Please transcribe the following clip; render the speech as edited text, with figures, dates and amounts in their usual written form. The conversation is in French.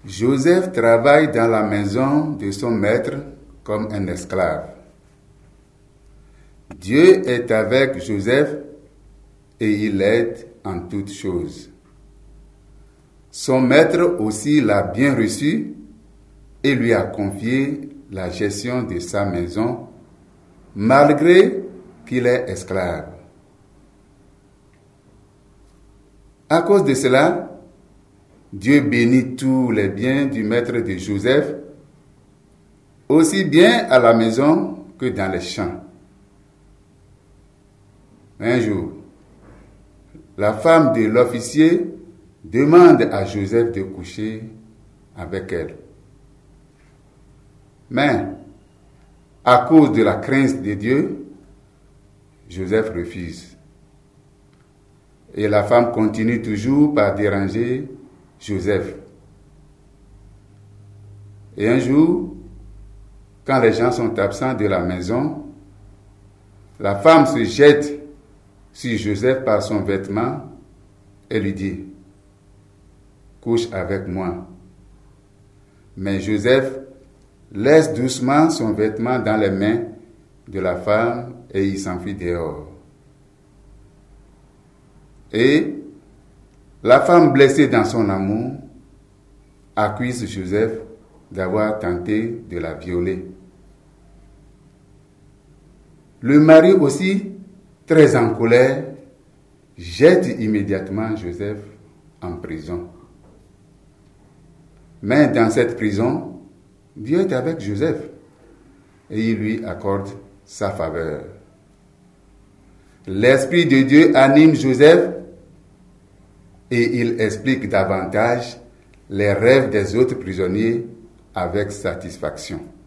Joseph travaille dans la maison de son maître comme un esclave. Dieu est avec Joseph et il l'aide en toutes choses. Son maître aussi l'a bien reçu et lui a confié la gestion de sa maison, malgré qu'il est esclave. À cause de cela, Dieu bénit tous les biens du maître de Joseph, aussi bien à la maison que dans les champs. Un jour, la femme de l'officier demande à Joseph de coucher avec elle. Mais, à cause de la crainte de Dieu, Joseph refuse. Et la femme continue toujours par déranger Joseph. Et un jour, quand les gens sont absents de la maison, la femme se jette sur Joseph par son vêtement et lui dit: couche avec moi. Mais Joseph laisse doucement son vêtement dans les mains de la femme et il s'enfuit dehors. Et la femme, blessée dans son amour, accuse Joseph d'avoir tenté de la violer. Le mari aussi, très en colère, jette immédiatement Joseph en prison. Mais dans cette prison, Dieu est avec Joseph et il lui accorde sa faveur. L'Esprit de Dieu anime Joseph et il explique davantage les rêves des autres prisonniers avec satisfaction.